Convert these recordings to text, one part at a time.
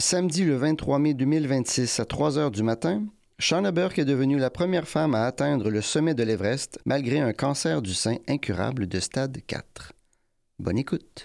Samedi le 23 mai 2026 à 3 heures du matin, Shauna Burke est devenue la première femme à atteindre le sommet de l'Everest malgré un cancer du sein incurable de stade 4. Bonne écoute.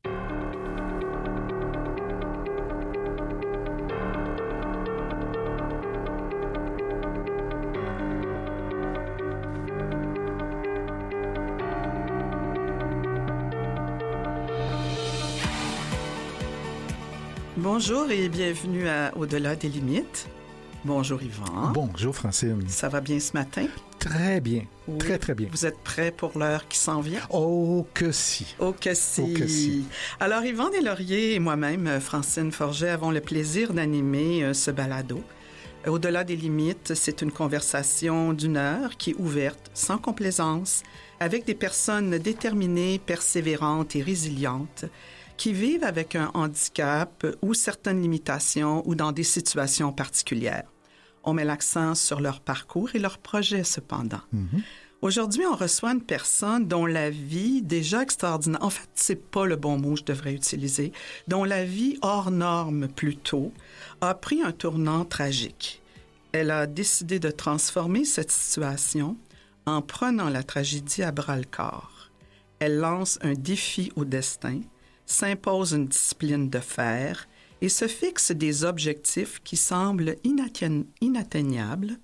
Bonjour et bienvenue à Au-delà des limites. Bonjour Yvan. Bonjour Francine. Ça va bien ce matin? Très bien. Oui. Très, très bien. Vous êtes prêts pour l'heure qui s'en vient? Oh que si. Oh que si. Oh que si. Alors Yvan Deslauriers et moi-même, Francine Forget, avons le plaisir d'animer ce balado. Au-delà des limites, c'est une conversation d'une heure qui est ouverte, sans complaisance, avec des personnes déterminées, persévérantes et résilientes qui vivent avec un handicap ou certaines limitations ou dans des situations particulières. On met l'accent sur leur parcours et leurs projets, cependant. Mm-hmm. Aujourd'hui, on reçoit une personne dont la vie, déjà extraordinaire, en fait, c'est pas le bon mot que je devrais utiliser, dont la vie hors norme plutôt, a pris un tournant tragique. Elle a décidé de transformer cette situation en prenant la tragédie à bras-le-corps. Elle lance un défi au destin, s'impose une discipline de fer et se fixe des objectifs qui semblent inatteignables,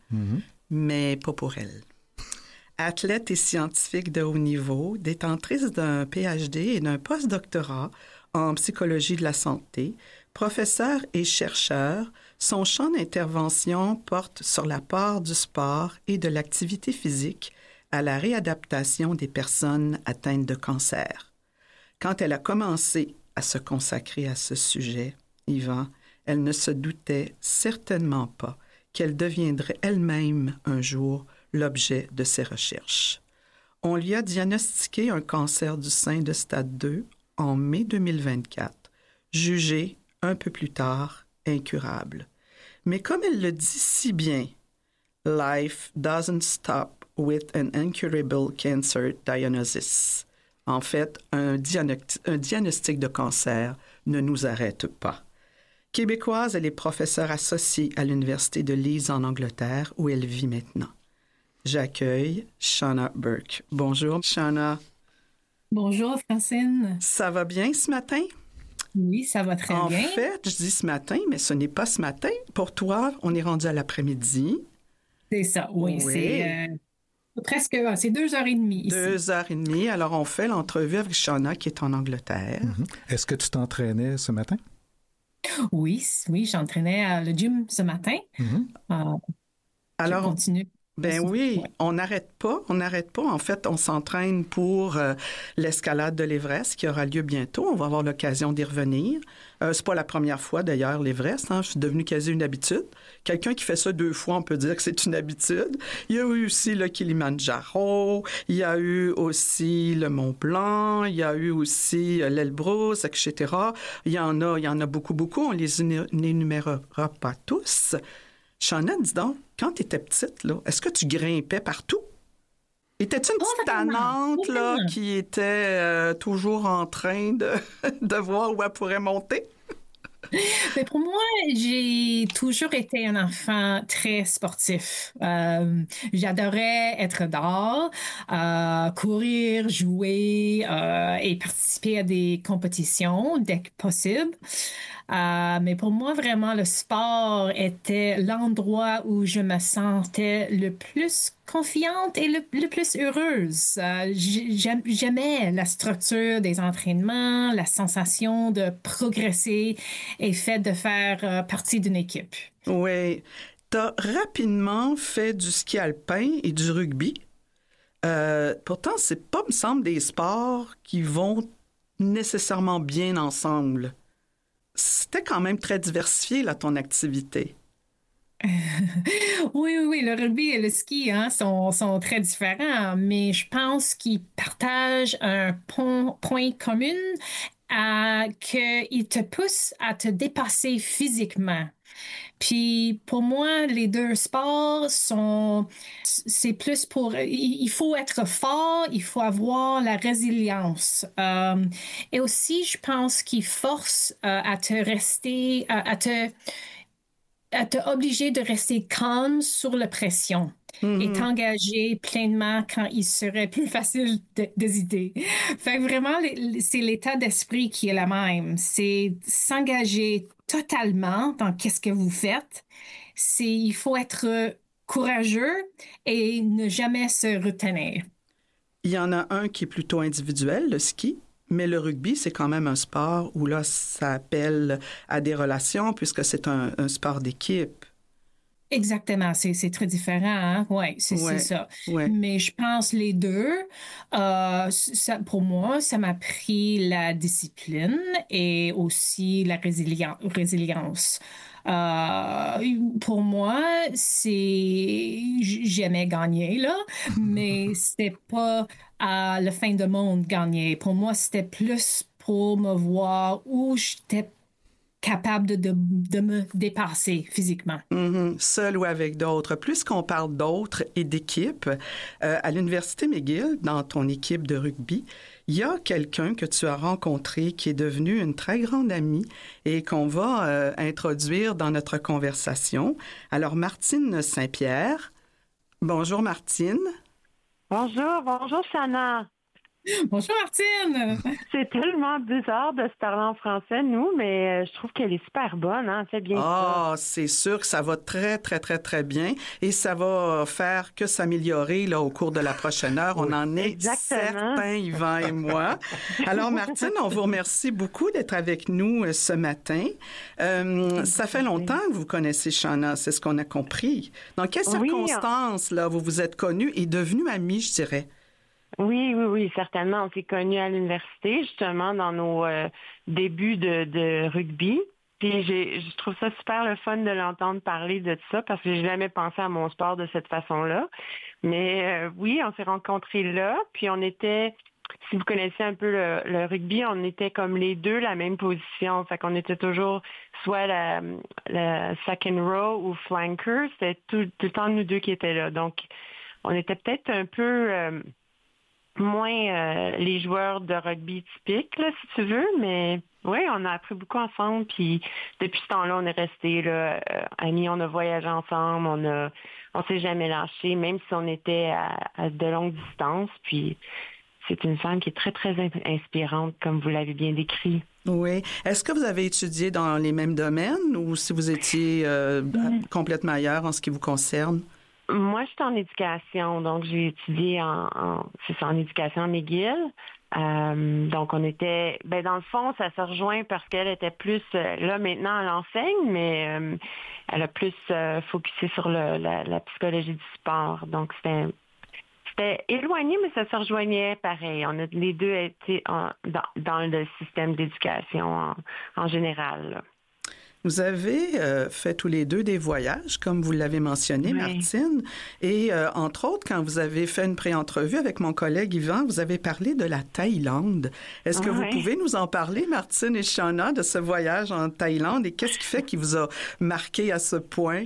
mais pas pour elle. Athlète et scientifique de haut niveau, détentrice d'un PhD et d'un post-doctorat en psychologie de la santé, professeur et chercheur, son champ d'intervention porte sur la part du sport et de l'activité physique à la réadaptation des personnes atteintes de cancer. Quand elle a commencé à se consacrer à ce sujet, Yvan, elle ne se doutait certainement pas qu'elle deviendrait elle-même un jour l'objet de ses recherches. On lui a diagnostiqué un cancer du sein de stade 2 en mai 2024, jugé un peu plus tard incurable. Mais comme elle le dit si bien, « Life doesn't stop with an incurable cancer diagnosis ». En fait, un diagnostic de cancer ne nous arrête pas. Québécoise, elle est professeure associée à l'Université de Leeds en Angleterre, où elle vit maintenant. J'accueille Shauna Burke. Bonjour, Shauna. Bonjour, Francine. Ça va bien ce matin? Oui, ça va très bien. En fait, je dis ce matin, mais ce n'est pas ce matin. Pour toi, on est rendu à l'après-midi. C'est ça, oui. C'est c'est 2h30 ici. 2h30. Alors, on fait l'entrevue avec Shauna qui est en Angleterre. Mm-hmm. Est-ce que tu t'entraînais ce matin? Oui, j'entraînais à le gym ce matin. Mm-hmm. Alors, je continue. Ben oui, ouais. On n'arrête pas. En fait, on s'entraîne pour l'escalade de l'Everest qui aura lieu bientôt. On va avoir l'occasion d'y revenir. C'est pas la première fois, d'ailleurs, l'Everest. Je suis devenue quasi une habitude. Quelqu'un qui fait ça 2 fois, on peut dire que c'est une habitude. Il y a eu aussi le Kilimandjaro, il y a eu aussi le Mont Blanc, il y a eu aussi l'Elbrus, etc. Il y en a beaucoup. On les énumérera pas tous. Shauna, dis donc, quand tu étais petite, là, est-ce que tu grimpais partout? Étais-tu une petite tannante là, qui était toujours en train de voir où elle pourrait monter? Mais pour moi, j'ai toujours été un enfant très sportif. J'adorais être dehors, courir, jouer et participer à des compétitions dès que possible. Mais pour moi, vraiment, le sport était l'endroit où je me sentais le plus confiante et le plus heureuse. J'aimais la structure des entraînements, la sensation de progresser et fait de faire partie d'une équipe. Oui. Tu as rapidement fait du ski alpin et du rugby. Pourtant, c'est pas, me semble, des sports qui vont nécessairement bien ensemble. C'était quand même très diversifié, là, ton activité. Oui, le rugby et le ski sont très différents, mais je pense qu'ils partagent un point commun qu'il te pousse à te dépasser physiquement. Puis pour moi, les deux sports c'est plus il faut être fort, il faut avoir la résilience. Et aussi, je pense qu'il force à te rester, à te obliger de rester calme sur la pression et t'engager pleinement quand il serait plus facile d'hésiter. Fait que vraiment, c'est l'état d'esprit qui est le même. C'est s'engager totalement dans qu'est-ce que vous faites. Il faut être courageux et ne jamais se retenir. Il y en a un qui est plutôt individuel, le ski, mais le rugby, c'est quand même un sport où là, ça appelle à des relations puisque c'est un sport d'équipe. Exactement, c'est très différent, hein? Oui, c'est ça. Ouais. Mais je pense les deux, pour moi, ça m'a pris la discipline et aussi la résilience. Pour moi, j'aimais gagner, là, mais c'était pas à la fin du monde gagner. Pour moi, c'était plus pour me voir où j'étais capable de me dépasser physiquement. Seul ou avec d'autres. Puisqu'on parle d'autres et d'équipes, à l'Université McGill, dans ton équipe de rugby, il y a quelqu'un que tu as rencontré qui est devenu une très grande amie et qu'on va introduire dans notre conversation. Alors, Martine Saint-Pierre. Bonjour, Martine. Bonjour, Shanna. Bonjour Martine! C'est tellement bizarre de se parler en français, nous, mais je trouve qu'elle est super bonne, hein? Elle fait bien ça. Ah, c'est sûr que ça va très, très, très, très bien et ça va faire que s'améliorer là, au cours de la prochaine heure. On en est certains, Yvan et moi. Alors, Martine, on vous remercie beaucoup d'être avec nous ce matin. Ça fait longtemps que vous connaissez Shanna, c'est ce qu'on a compris. Dans quelles circonstances là, vous vous êtes connus et devenus amis, je dirais? Oui, certainement. On s'est connus à l'université, justement, dans nos débuts de rugby. Puis je trouve ça super le fun de l'entendre parler de ça parce que j'ai jamais pensé à mon sport de cette façon-là. Mais oui, on s'est rencontrés là. Puis on était, si vous connaissez un peu le rugby, on était comme les deux la même position. Fait qu'on était toujours soit la second row ou flanker. C'était tout le temps nous deux qui étaient là. Donc, on était peut-être un peu moins les joueurs de rugby typiques, là, si tu veux, mais oui, on a appris beaucoup ensemble, puis depuis ce temps-là, on est restés là, amis, on a voyagé ensemble, on s'est jamais lâchés, même si on était à de longues distances, puis c'est une femme qui est très, très inspirante, comme vous l'avez bien décrit. Oui. Est-ce que vous avez étudié dans les mêmes domaines ou si vous étiez complètement ailleurs en ce qui vous concerne? Moi, j'étais en éducation, donc j'ai étudié en éducation à McGill. Donc, on était, dans le fond, ça se rejoint parce qu'elle était plus, là maintenant, elle enseigne, mais elle a plus focusé sur la psychologie du sport. Donc, c'était éloigné, mais ça se rejoignait pareil. On a les deux été dans le système d'éducation en général, là. Vous avez fait tous les deux des voyages, comme vous l'avez mentionné, Martine. Et entre autres, quand vous avez fait une pré-entrevue avec mon collègue Yvan, vous avez parlé de la Thaïlande. Est-ce que vous pouvez nous en parler, Martine et Shanna, de ce voyage en Thaïlande et qu'est-ce qui fait qu'il vous a marqué à ce point?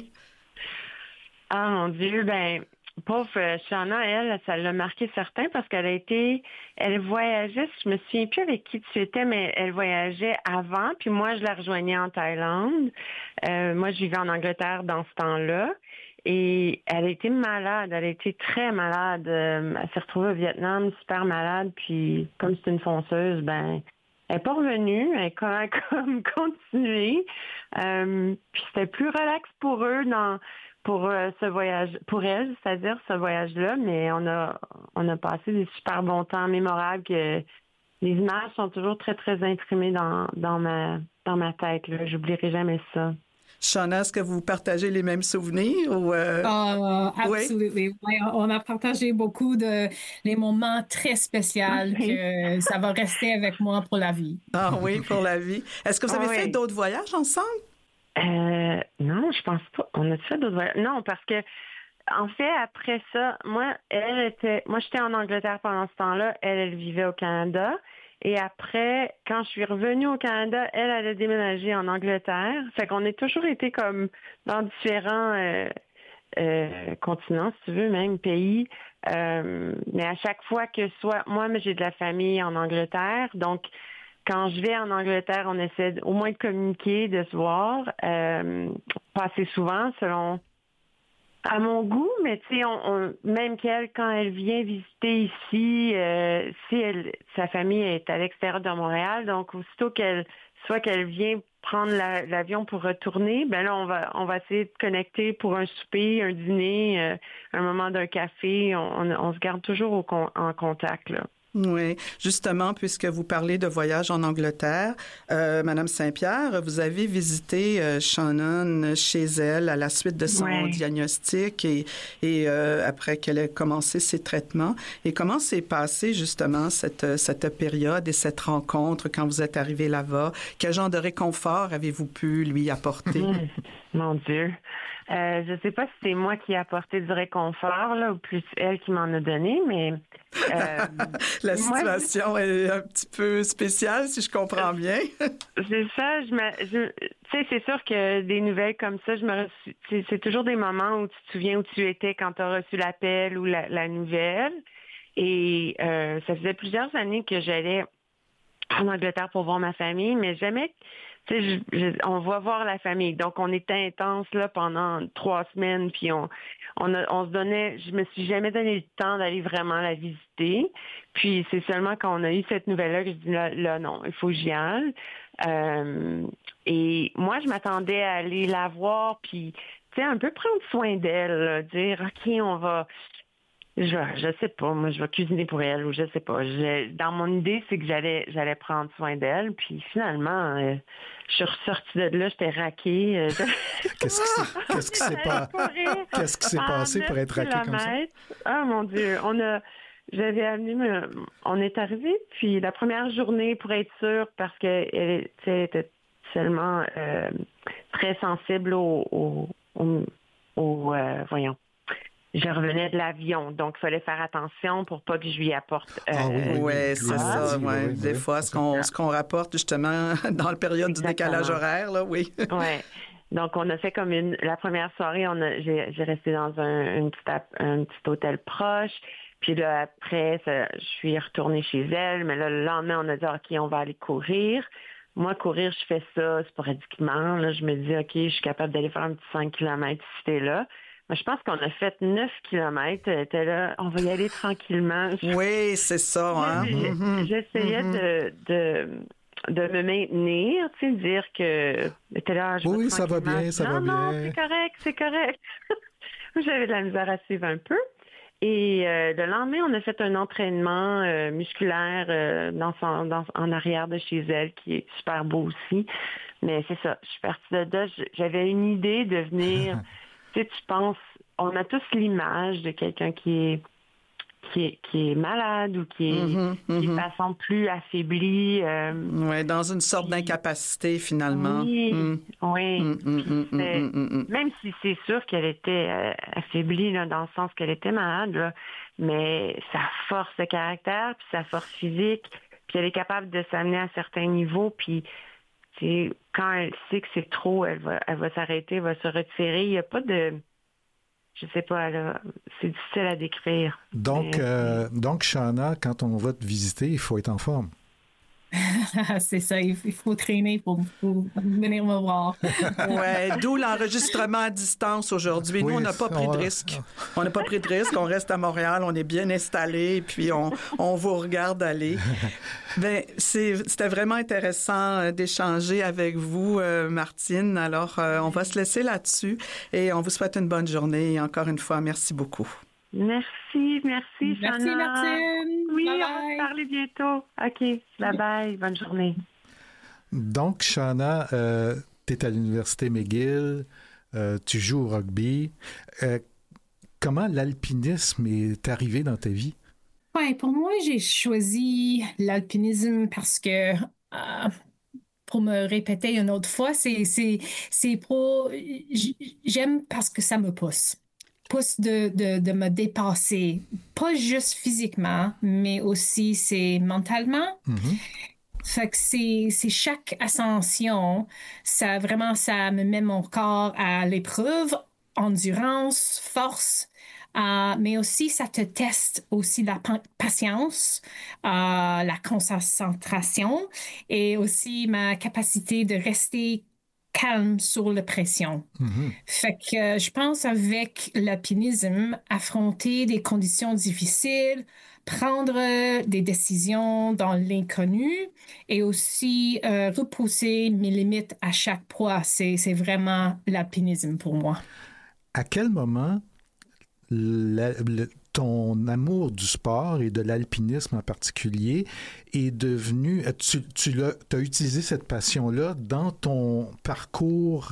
Ah mon Dieu, pauvre Shanna, elle, ça l'a marqué certain parce elle voyageait, je me souviens plus avec qui tu étais, mais elle voyageait avant, puis moi, je la rejoignais en Thaïlande. Moi, je vivais en Angleterre dans ce temps-là. Et elle a été malade, elle a été très malade. Elle s'est retrouvée au Vietnam, super malade, puis comme c'est une fonceuse, elle n'est pas revenue, elle a comme continué. Puis c'était plus relax pour eux pour ce voyage, pour elle, c'est-à-dire ce voyage-là, mais on a passé des super bons temps mémorables que les images sont toujours très, très imprimées dans ma tête, là. J'oublierai jamais ça. Shanna, est-ce que vous partagez les mêmes souvenirs? Ou Absolument. Oui, on a partagé beaucoup les moments très spéciaux que ça va rester avec moi pour la vie. Ah oui, pour la vie. Est-ce que vous avez fait d'autres voyages ensemble? Non, je pense pas. On a fait d'autres voyages. Non, parce que en fait, après ça, moi, j'étais en Angleterre pendant ce temps-là. Elle vivait au Canada. Et après, quand je suis revenue au Canada, elle a déménagé en Angleterre. Fait qu'on a toujours été comme dans différents continents, si tu veux, même pays. Mais à chaque fois que moi, j'ai de la famille en Angleterre, donc quand je vais en Angleterre, on essaie au moins de communiquer, de se voir, pas assez souvent selon à mon goût, mais tu sais, même qu'elle, quand elle vient visiter ici, sa famille est à l'extérieur de Montréal, donc aussitôt soit qu'elle vient prendre l'avion pour retourner, ben là, on va essayer de connecter pour un souper, un dîner, un moment d'un café. On se garde toujours en contact, là. Oui, justement, puisque vous parlez de voyage en Angleterre, Madame Saint-Pierre, vous avez visité Shannon chez elle à la suite de son diagnostic et après qu'elle ait commencé ses traitements. Et comment s'est passée justement cette période et cette rencontre quand vous êtes arrivé là-bas? Quel genre de réconfort avez-vous pu lui apporter? Mon Dieu. Je ne sais pas si c'est moi qui ai apporté du réconfort, là, ou plus elle qui m'en a donné, mais... La situation est un petit peu spéciale, si je comprends bien. C'est ça. Tu sais, c'est sûr que des nouvelles comme ça, c'est toujours des moments où tu te souviens où tu étais quand tu as reçu l'appel ou la nouvelle. Et ça faisait plusieurs années que j'allais en Angleterre pour voir ma famille, mais jamais... Tu sais, on va voir la famille. Donc, on était intense là pendant 3 semaines, puis on se donnait... Je me suis jamais donné le temps d'aller vraiment la visiter. Puis, c'est seulement quand on a eu cette nouvelle-là que je dis là non, il faut que j'y aille. Et moi, je m'attendais à aller la voir, puis, tu sais, un peu prendre soin d'elle, là, dire, OK, on va... Je sais pas, moi je vais cuisiner pour elle ou je sais pas. Dans mon idée, c'est que j'allais prendre soin d'elle, puis finalement, je suis ressortie de là, j'étais raquée. Qu'est-ce qui s'est passé pour être raquée comme ça? Ah mon Dieu, on est arrivé, puis la première journée pour être sûre, parce qu'elle était seulement très sensible voyons. Je revenais de l'avion, donc il fallait faire attention pour pas que je lui apporte... oui, c'est ça. Ouais. Des fois, ce qu'on rapporte justement dans la période du décalage horaire, là, oui. Oui. Donc, on a fait comme la première soirée, j'ai resté dans un petit hôtel proche. Puis là, après, je suis retournée chez elle. Mais là, le lendemain, on a dit, OK, on va aller courir. Moi, courir, je fais ça sporadiquement. Là, je me dis, OK, je suis capable d'aller faire un petit 5 km si c'était là. Mais je pense qu'on a fait 9 kilomètres. Elle était là, on va y aller tranquillement. Oui, c'est ça. Hein? J'essayais de me maintenir, tu sais, dire que... était là, oui, ça va bien, ça va bien. Non, c'est correct. J'avais de la misère à suivre un peu. Et le lendemain, on a fait un entraînement musculaire en arrière de chez elle, qui est super beau aussi. Mais c'est ça, je suis partie de là. J'avais une idée de venir... Tu sais, tu penses, on a tous l'image de quelqu'un qui est malade ou qui est de façon plus affaiblie. Oui, dans une sorte d'incapacité, finalement. Oui. Même si c'est sûr qu'elle était affaiblie, là, dans le sens qu'elle était malade, là, mais sa force de caractère, puis sa force physique, puis elle est capable de s'amener à certains niveaux, puis quand elle sait que c'est trop, elle va s'arrêter, elle va se retirer. Il n'y a pas de... Je sais pas, c'est difficile à décrire. Donc, Shana, quand on va te visiter, il faut être en forme. C'est ça, il faut traîner pour venir me voir. Oui, d'où l'enregistrement à distance aujourd'hui. Nous, on n'a pas pris de risque. On n'a pas pris de risque. On reste à Montréal, on est bien installés, puis on vous regarde aller. Bien, c'était vraiment intéressant d'échanger avec vous, Martine. Alors, on va se laisser là-dessus et on vous souhaite une bonne journée. Et encore une fois, merci beaucoup. Merci, Shana. Merci, Martine. Oui, bye bye. On va se parler bientôt. OK, bye-bye. Bonne journée. Donc, Shana, tu es à l'Université McGill, tu joues au rugby. Comment l'alpinisme est arrivé dans ta vie? Ouais, pour moi, j'ai choisi l'alpinisme parce que, pour me répéter une autre fois, j'aime parce que ça me pousse. pousse de me dépasser, pas juste physiquement, mais aussi c'est mentalement. Fait que c'est chaque ascension, ça me met mon corps à l'épreuve, endurance, force, mais aussi ça te teste aussi la patience, la concentration et aussi ma capacité de rester calme sur la pression. Fait que je pense avec l'alpinisme, affronter des conditions difficiles, prendre des décisions dans l'inconnu et aussi repousser mes limites à chaque poids. C'est vraiment l'alpinisme pour moi. À quel moment ton amour du sport et de l'alpinisme en particulier est devenu... Tu as utilisé cette passion-là dans ton parcours,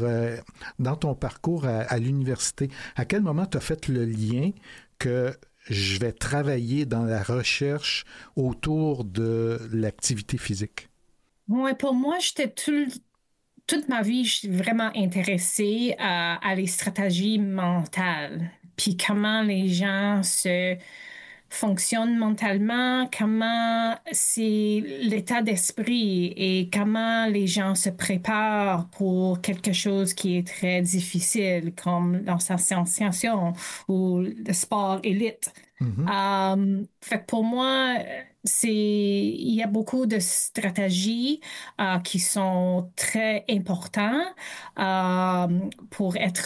à l'université. À quel moment tu as fait le lien que je vais travailler dans la recherche autour de l'activité physique? Ouais, pour moi, j'étais toute ma vie, je suis vraiment intéressée à les stratégies mentales, puis comment les gens se fonctionnent mentalement, comment c'est l'état d'esprit et comment les gens se préparent pour quelque chose qui est très difficile, comme l'association ou le sport élite. Fait que pour moi, il y a beaucoup de stratégies qui sont très importantes pour être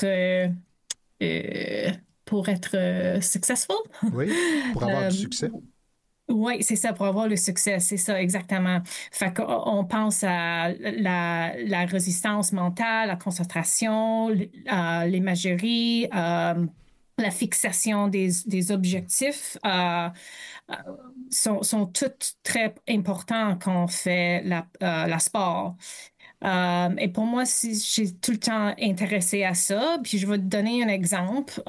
successful. Oui, pour avoir du succès. Oui, c'est ça, pour avoir le succès, c'est ça, exactement. Fait qu'on pense à la résistance mentale, la concentration, l'imagerie, la fixation des objectifs sont toutes très importants quand on fait la sport. Et pour moi, j'ai tout le temps intéressé à ça. Puis je vais te donner un exemple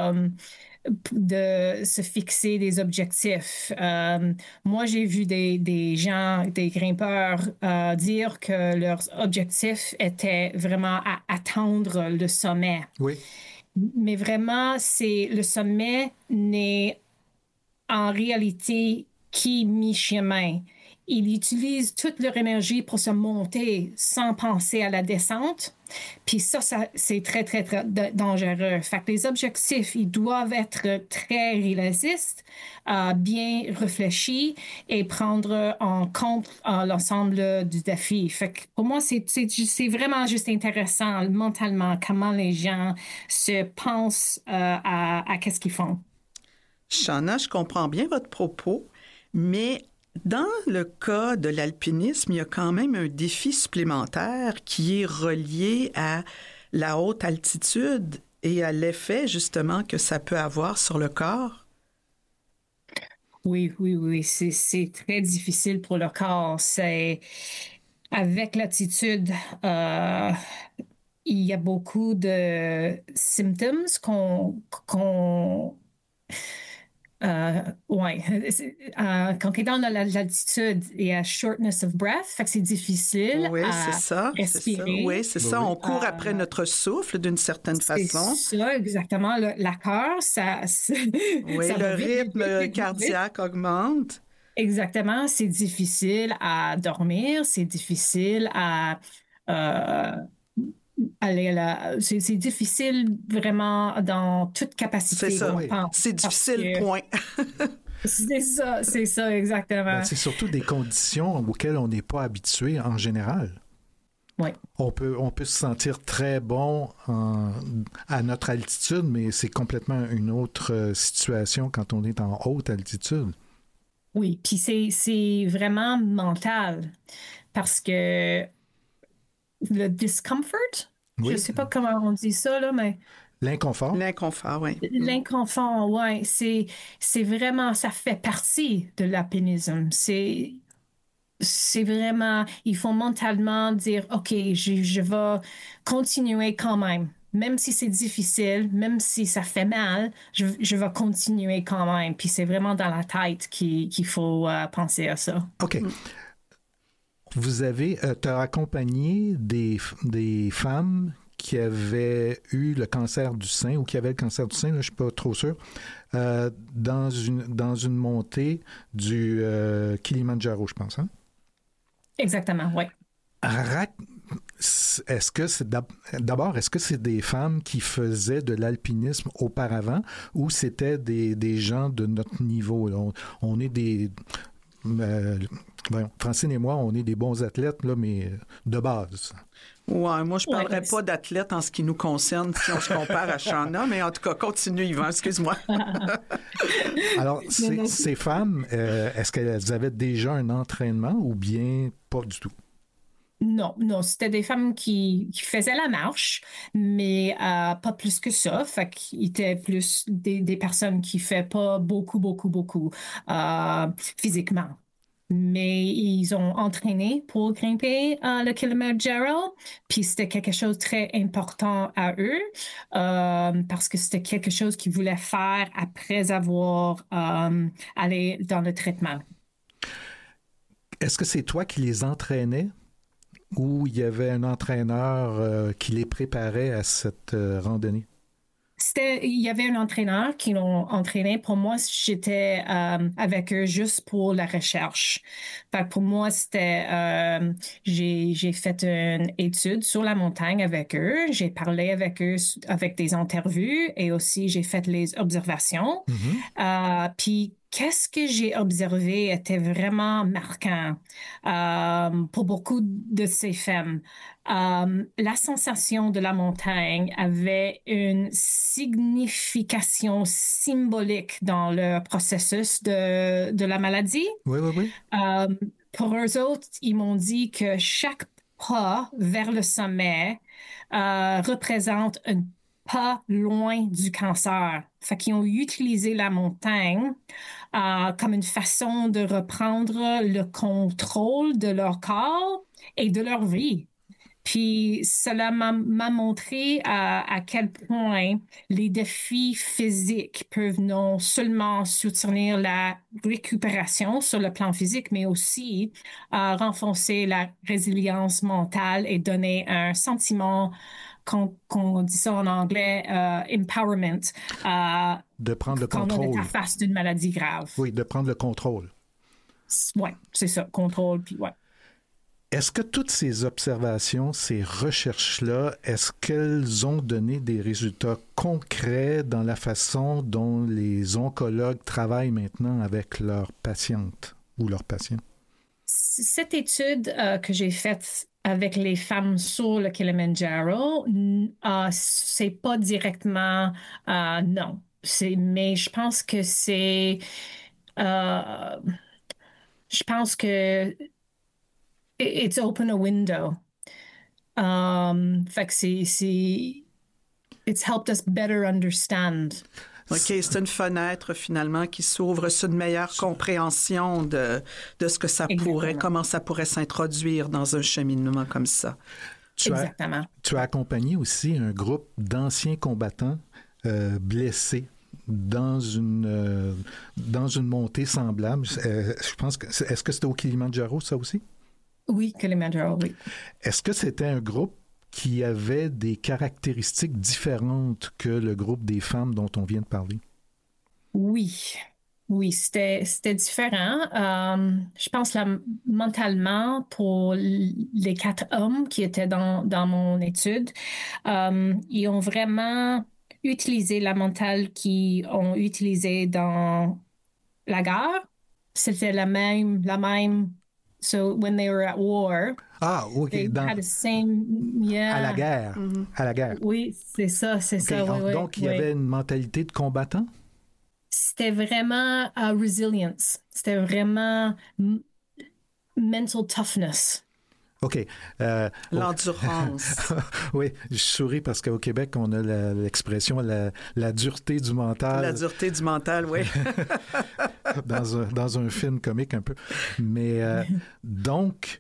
de se fixer des objectifs. Moi, j'ai vu des gens, des grimpeurs, dire que leur objectif était vraiment à atteindre le sommet. Oui. Mais vraiment, le sommet n'est en réalité qui mi-chemin. Ils utilisent toute leur énergie pour se monter sans penser à la descente. Puis ça c'est très, très, très dangereux. Fait que les objectifs, ils doivent être très réalistes, bien réfléchis et prendre en compte l'ensemble du défi. Fait que pour moi, c'est vraiment juste intéressant mentalement comment les gens se pensent à qu'est-ce qu'ils font. Shana, je comprends bien votre propos, mais dans le cas de l'alpinisme, il y a quand même un défi supplémentaire qui est relié à la haute altitude et à l'effet justement que ça peut avoir sur le corps. Oui, c'est très difficile pour le corps. Avec l'altitude, il y a beaucoup de symptômes ouais. Quand on est dans l'altitude, il y a shortness of breath, fait que c'est difficile oui, à respirer. Oui, c'est ça. On court après notre souffle d'une certaine façon. C'est ça, exactement. La cœur, oui, ça le rythme cardiaque augmente. Exactement. C'est difficile à dormir, c'est difficile à c'est difficile vraiment dans toute capacité. C'est ça, oui. C'est difficile, point. c'est ça, exactement. Ben, c'est surtout des conditions auxquelles on n'est pas habitué en général. Oui. On peut se sentir très bon à notre altitude, mais c'est complètement une autre situation quand on est en haute altitude. Oui, puis c'est vraiment mental parce que le discomfort, oui. Je ne sais pas comment on dit ça, là, mais... L'inconfort, oui. L'inconfort, oui. C'est vraiment... Ça fait partie de l'alpinisme. C'est vraiment... Il faut mentalement dire, OK, je vais continuer quand même. Même si c'est difficile, même si ça fait mal, je vais continuer quand même. Puis c'est vraiment dans la tête qu'il faut penser à ça. OK. Vous avez accompagné des femmes qui avait eu le cancer du sein ou qui avait le cancer du sein, là, je ne suis pas trop sûr, dans une montée du Kilimandjaro, je pense. Hein? Exactement, oui. Est-ce que c'est des femmes qui faisaient de l'alpinisme auparavant ou c'était des gens de notre niveau? Là? On est des... Francine et moi, on est des bons athlètes, là, mais de base. Ouais, moi, je ne parlerais pas d'athlète en ce qui nous concerne si on se compare à Shauna, mais en tout cas, continue, Yvan, excuse-moi. Alors, ces femmes, est-ce qu'elles avaient déjà un entraînement ou bien pas du tout? Non, c'était des femmes qui faisaient la marche, mais pas plus que ça. Fait qu'ils étaient plus des personnes qui ne font pas beaucoup physiquement. Mais ils ont entraîné pour grimper le Kilimanjaro, puis c'était quelque chose de très important à eux parce que c'était quelque chose qu'ils voulaient faire après avoir allé dans le traitement. Est-ce que c'est toi qui les entraînais ou il y avait un entraîneur qui les préparait à cette randonnée? Il y avait un entraîneur qui l'ont entraîné. Pour moi, j'étais avec eux juste pour la recherche. Fait que pour moi, j'ai fait une étude sur la montagne avec eux. J'ai parlé avec eux avec des interviews et aussi j'ai fait les observations. Mm-hmm. Puis qu'est-ce que j'ai observé était vraiment marquant pour beaucoup de ces femmes. La sensation de la montagne avait une signification symbolique dans le processus de la maladie. Oui. Pour eux autres, ils m'ont dit que chaque pas vers le sommet représente un pas loin du cancer. Fait qu'ils ont utilisé la montagne comme une façon de reprendre le contrôle de leur corps et de leur vie. Puis cela m'a montré à quel point les défis physiques peuvent non seulement soutenir la récupération sur le plan physique, mais aussi renforcer la résilience mentale et donner un sentiment qu'on dit ça en anglais, empowerment. De prendre le contrôle. Quand on est en face d'une maladie grave. Oui, de prendre le contrôle. Oui, c'est ça, contrôle, puis ouais. Est-ce que toutes ces observations, ces recherches-là, est-ce qu'elles ont donné des résultats concrets dans la façon dont les oncologues travaillent maintenant avec leurs patientes ou leurs patients? Cette étude que j'ai faite avec les femmes sur le Kilimanjaro, c'est pas directement non. Mais je pense que je pense que it's open a window. Fait que it's helped us better understand. OK, c'est une fenêtre finalement qui s'ouvre sur une meilleure compréhension de ce que ça pourrait, comment ça pourrait s'introduire dans un cheminement comme ça. Exactement. Tu as accompagné aussi un groupe d'anciens combattants blessés dans une montée semblable. Je pense que est-ce que c'était au Kilimandjaro, ça aussi? Oui, Kilimanjaro, oui. Est-ce que c'était un groupe qui avait des caractéristiques différentes que le groupe des femmes dont on vient de parler? Oui, c'était différent. Je pense mentalement, pour les 4 hommes qui étaient dans mon étude, ils ont vraiment utilisé la mentale qu'ils ont utilisée dans la guerre. C'était la même. So when they were at war, OK. they had the same, à la guerre. Mm-hmm. À la guerre. Oui, c'est ça. Okay. Donc, il y avait une mentalité de combattant? C'était vraiment resilience. C'était vraiment mental toughness. OK. L'endurance. Oui, je souris parce qu'au Québec, on a l'expression la dureté du mental. La dureté du mental, oui. dans un film comique un peu. Mais donc,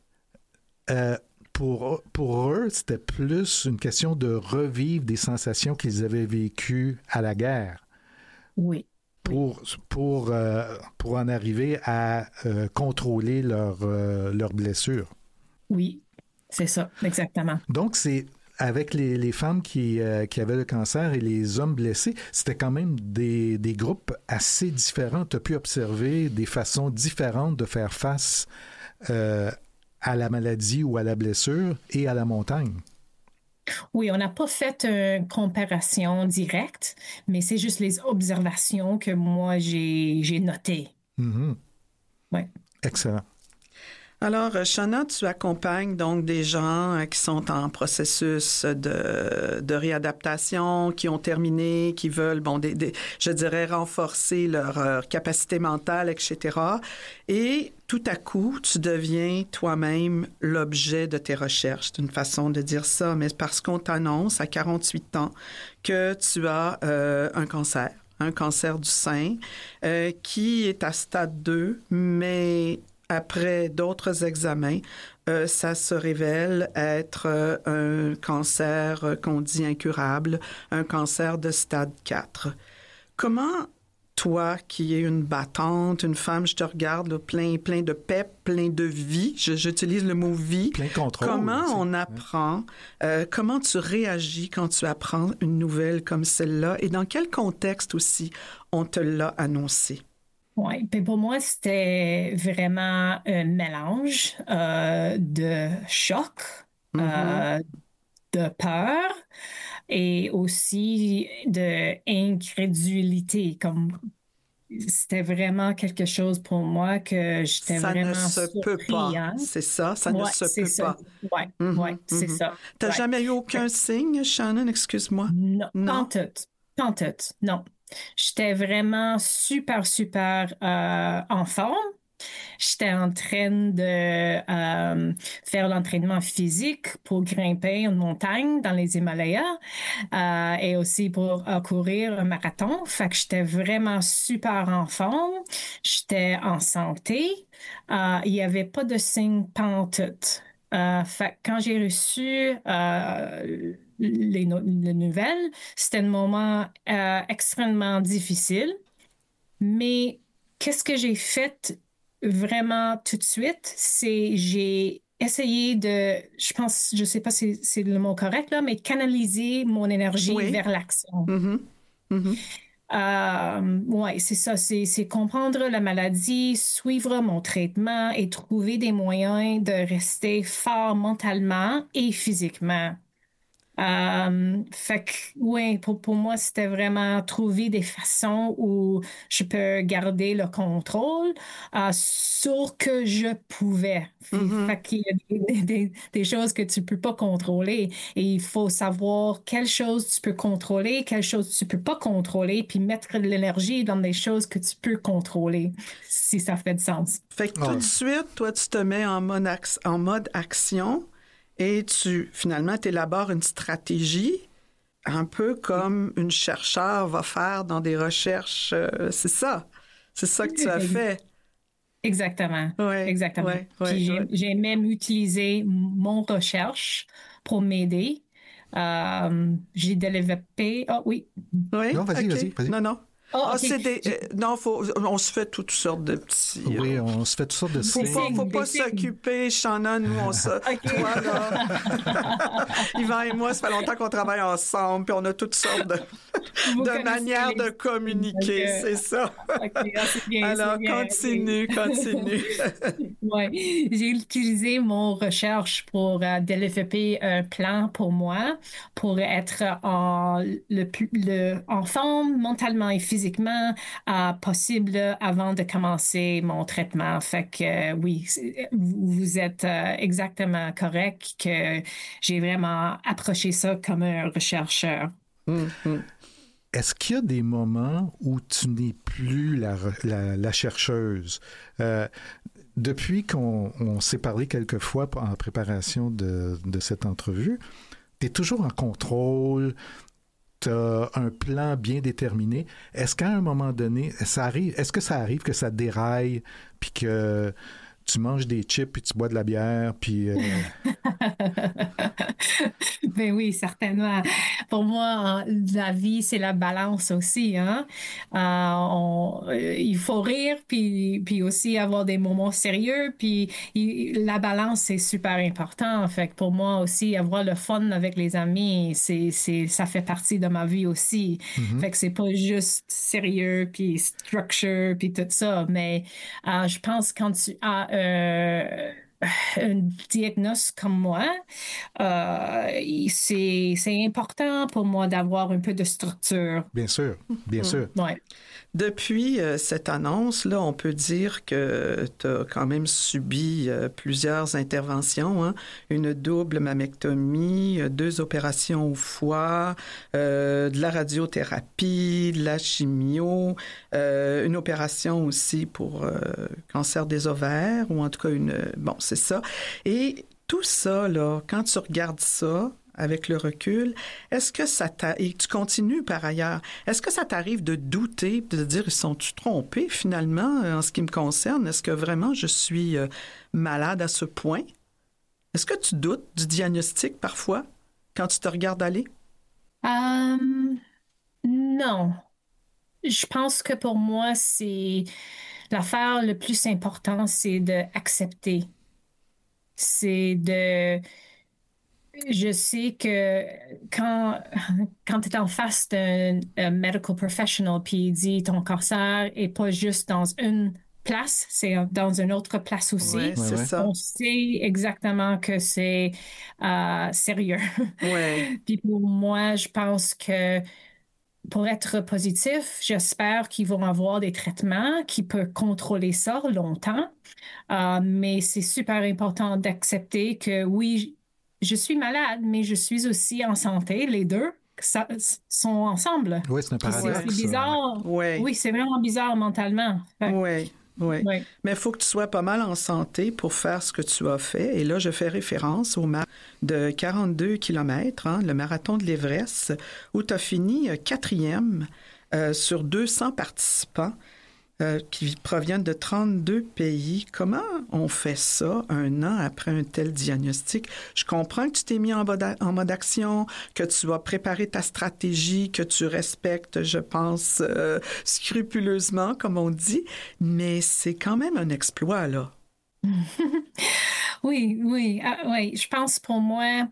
pour eux, c'était plus une question de revivre des sensations qu'ils avaient vécues à la guerre. Oui. Pour en arriver à contrôler leurs blessures. Oui, c'est ça, exactement. Donc, c'est avec les femmes qui avaient le cancer et les hommes blessés, c'était quand même des groupes assez différents. Tu as pu observer des façons différentes de faire face à la maladie ou à la blessure et à la montagne. Oui, on n'a pas fait une comparaison directe, mais c'est juste les observations que moi, j'ai notées. Mm-hmm. Oui. Excellent. Alors, Shana, tu accompagnes donc des gens qui sont en processus de réadaptation, qui ont terminé, qui veulent, je dirais, renforcer leur capacité mentale, etc. Et tout à coup, tu deviens toi-même l'objet de tes recherches. C'est une façon de dire ça, mais parce qu'on t'annonce à 48 ans que tu as un cancer du sein qui est à stade 2, mais après d'autres examens, ça se révèle être un cancer qu'on dit incurable, un cancer de stade 4. Comment, toi, qui es une battante, une femme, je te regarde là, plein de pep, plein de vie, j'utilise le mot vie. Plein de contrôle. Comment on apprend, comment tu réagis quand tu apprends une nouvelle comme celle-là et dans quel contexte aussi on te l'a annoncé? Oui, puis pour moi, c'était vraiment un mélange de choc, de peur et aussi d'incrédulité. Comme c'était vraiment quelque chose pour moi que j'étais vraiment surpris. Ça ne se peut pas, c'est ça? Ça ne se peut pas. Oui, c'est ça. Tu n'as jamais eu aucun signe, Shannon? Excuse-moi. Non, pas en tout, non. J'étais vraiment super en forme. J'étais en train de faire l'entraînement physique pour grimper une montagne dans les Himalayas et aussi pour courir un marathon. Fait que j'étais vraiment super en forme. J'étais en santé. Il n'y avait pas de signe pantoute. Fait que quand j'ai reçu les nouvelles, c'était un moment extrêmement difficile. Mais qu'est-ce que j'ai fait vraiment tout de suite, c'est j'ai essayé je sais pas si c'est le mot correct là, mais canaliser mon énergie vers l'action. Ouais, c'est ça, c'est comprendre la maladie, suivre mon traitement et trouver des moyens de rester fort mentalement et physiquement. Fait que, oui, pour moi, c'était vraiment trouver des façons où je peux garder le contrôle sur que je pouvais. Fait qu'il y a des choses que tu peux pas contrôler et il faut savoir quelles choses tu peux contrôler, quelles choses tu peux pas contrôler, puis mettre de l'énergie dans des choses que tu peux contrôler, si ça fait du sens. Fait que tout de suite, toi, tu te mets en mode action. Et tu élabores une stratégie, un peu comme une chercheure va faire dans des recherches. C'est ça que tu as fait. Exactement. Ouais, exactement. Ouais, Puis j'ai même utilisé mon recherche pour m'aider. J'ai développé. Ah oui. Oui. Non, vas-y. Non. Okay. On se fait toutes sortes de petits... Oui, on se fait toutes sortes de signes. Faut pas s'occuper, Shannon, nous, on se... Toi, là, Yvan et moi, ça fait longtemps qu'on travaille ensemble, puis on a toutes sortes de manières de communiquer, c'est ça. C'est bien, alors, continue. Oui, j'ai utilisé mon recherche pour développer un plan pour moi, pour être en forme mentalement et physiquement possible avant de commencer mon traitement. Fait que oui, vous êtes exactement correct que j'ai vraiment approché ça comme un rechercheur. Est-ce qu'il y a des moments où tu n'es plus la chercheuse? Depuis qu'on s'est parlé quelques fois en préparation de cette entrevue, tu es toujours en contrôle, tu as un plan bien déterminé. Est-ce qu'à un moment donné, est-ce que ça arrive que ça déraille puis que tu manges des chips, puis tu bois de la bière, puis... Ben oui, certainement. Pour moi, la vie, c'est la balance aussi, hein. Il faut rire, puis aussi avoir des moments sérieux, puis la balance, c'est super important. Fait que pour moi aussi, avoir le fun avec les amis, ça fait partie de ma vie aussi. Fait que c'est pas juste sérieux, puis structure, puis tout ça, mais je pense quand tu as un diagnostic comme moi, c'est important pour moi d'avoir un peu de structure. Bien sûr, bien sûr. Ouais. Depuis cette annonce-là, on peut dire que tu as quand même subi plusieurs interventions, hein? Une double mammectomie, 2 opérations au foie, de la radiothérapie, de la chimio, une opération aussi pour cancer des ovaires, ou en tout cas Bon, c'est ça. Et tout ça, là, quand tu regardes ça, avec le recul, est-ce que et tu continues par ailleurs, est-ce que ça t'arrive de douter, de dire, ils sont-tu trompés finalement en ce qui me concerne? Est-ce que vraiment je suis malade à ce point? Est-ce que tu doutes du diagnostic parfois quand tu te regardes aller? Non. Je pense que pour moi, c'est l'affaire le plus important, c'est d'accepter. Je sais que quand tu es en face d'un medical professional, puis il dit ton cancer est pas juste dans une place, c'est dans une autre place aussi. Ouais, c'est ça. On sait exactement que c'est sérieux. Ouais. Puis pour moi, je pense que pour être positif, j'espère qu'ils vont avoir des traitements qui peuvent contrôler ça longtemps. Mais c'est super important d'accepter que oui, je suis malade, mais je suis aussi en santé. Les deux sont ensemble. Oui, c'est un paradoxe. C'est bizarre. Ouais. Oui, c'est vraiment bizarre mentalement. Oui. Oui. Ouais. Mais il faut que tu sois pas mal en santé pour faire ce que tu as fait. Et là, je fais référence au marathon de 42 km, hein, le marathon de l'Everest, où tu as fini 4e sur 200 participants qui proviennent de 32 pays. Comment on fait ça un an après un tel diagnostic? Je comprends que tu t'es mis en mode action, que tu as préparé ta stratégie, que tu respectes, je pense, scrupuleusement, comme on dit, mais c'est quand même un exploit, là. Oui, oui, oui. Je pense pour moi,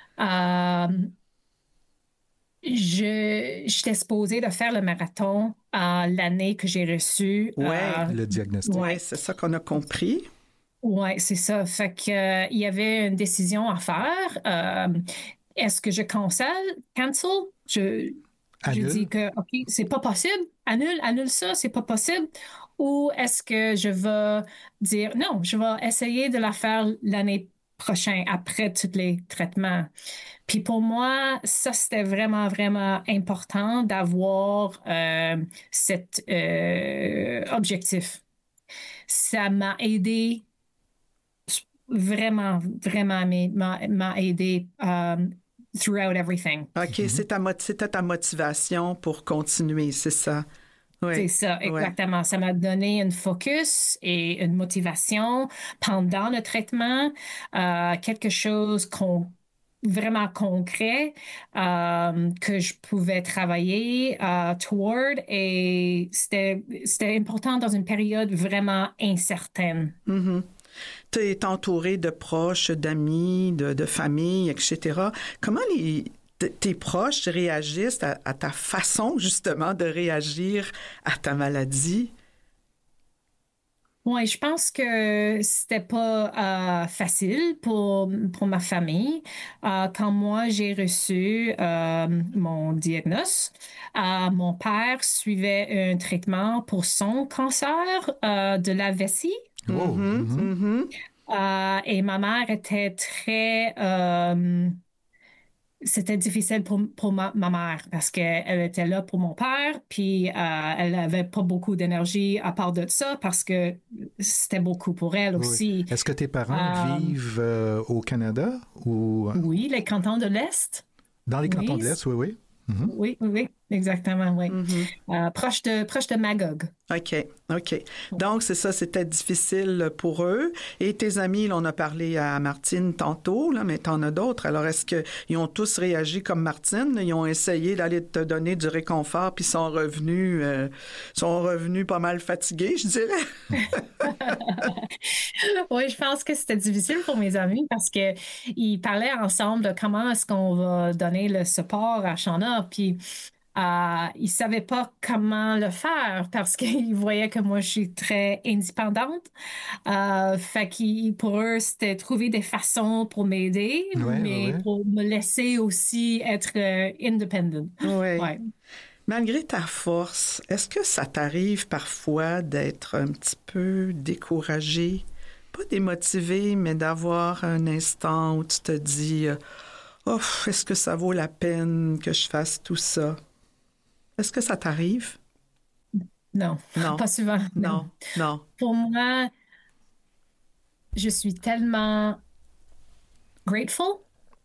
j'étais supposée de faire le marathon l'année que j'ai reçu. Le diagnostic. Oui, c'est ça qu'on a compris. Oui, c'est ça. Fait que, il y avait une décision à faire. Est-ce que je cancel? Je dis que, OK, c'est pas possible. Annule ça, c'est pas possible. Ou est-ce que je vais dire, non, je vais essayer de la faire l'année prochaine, après tous les traitements. Puis pour moi, ça, c'était vraiment, vraiment important d'avoir cet objectif. Ça m'a aidé, vraiment, vraiment m'a aidé throughout everything. OK, c'était ta motivation pour continuer, c'est ça? Oui. C'est ça, exactement. Ouais. Ça m'a donné une focus et une motivation pendant le traitement, quelque chose vraiment concret que je pouvais travailler toward, et c'était important dans une période vraiment incertaine. Mm-hmm. Tu es entouré de proches, d'amis, de famille, etc. Comment tes proches réagissent à ta façon, justement, de réagir à ta maladie? Oui, je pense que c'était pas facile pour ma famille. Quand moi, j'ai reçu mon diagnostic, mon père suivait un traitement pour son cancer de la vessie. Oh. Mm-hmm. Mm-hmm. Et ma mère était très... c'était difficile pour ma mère parce qu'elle était là pour mon père, puis elle n'avait pas beaucoup d'énergie à part de ça parce que c'était beaucoup pour elle aussi. Est-ce que tes parents vivent au Canada ou... Oui, les cantons de l'Est. Dans les cantons de l'Est, oui. Mm-hmm. Oui. exactement, oui. Proche de Magog. OK. Donc, c'est ça, c'était difficile pour eux. Et tes amis, là, on a parlé à Martine tantôt, là, mais t'en as d'autres. Alors, est-ce qu'ils ont tous réagi comme Martine? Ils ont essayé d'aller te donner du réconfort, puis sont revenus pas mal fatigués, je dirais? Oui, je pense que c'était difficile pour mes amis parce que ils parlaient ensemble de comment est-ce qu'on va donner le support à Shauna, puis ils ne savaient pas comment le faire parce qu'ils voyaient que moi, je suis très indépendante. Fait que pour eux, c'était trouver des façons pour m'aider, mais pour me laisser aussi être independent. Oui. Ouais. Malgré ta force, est-ce que ça t'arrive parfois d'être un petit peu découragé? Pas démotivé, mais d'avoir un instant où tu te dis oh, est-ce que ça vaut la peine que je fasse tout ça? Est-ce que ça t'arrive? Non, pas souvent. Non. Pour moi, je suis tellement grateful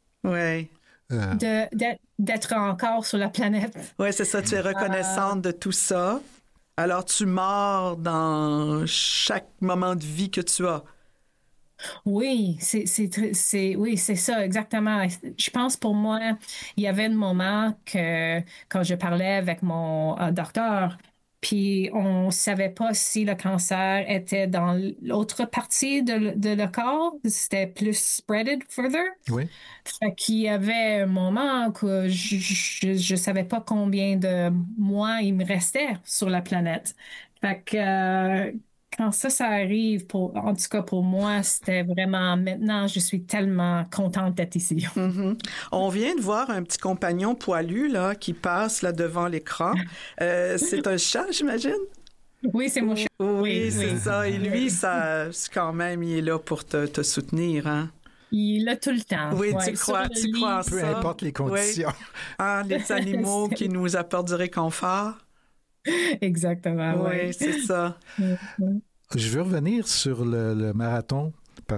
d'être encore sur la planète. Oui, c'est ça, tu es reconnaissante de tout ça. Alors, tu mords dans chaque moment de vie que tu as. Oui, c'est ça, exactement. Je pense pour moi, il y avait un moment que quand je parlais avec mon docteur, puis on ne savait pas si le cancer était dans l'autre partie de le corps, c'était plus spreaded further. Oui. Fait qu'il y avait un moment que je savais pas combien de mois il me restait sur la planète. Fait que quand ça arrive, en tout cas pour moi, c'était vraiment maintenant, je suis tellement contente d'être ici. Mm-hmm. On vient de voir un petit compagnon poilu là, qui passe là, devant l'écran. C'est un chat, j'imagine? Oui, c'est mon chat. Oui, c'est ça. Et lui, ça, quand même, il est là pour te soutenir, hein? Il est là tout le temps. Oui, tu crois en ça? Peu importe les conditions. Oui. Ah, les animaux qui nous apportent du réconfort. Exactement, oui. C'est ça. Je veux revenir sur le marathon.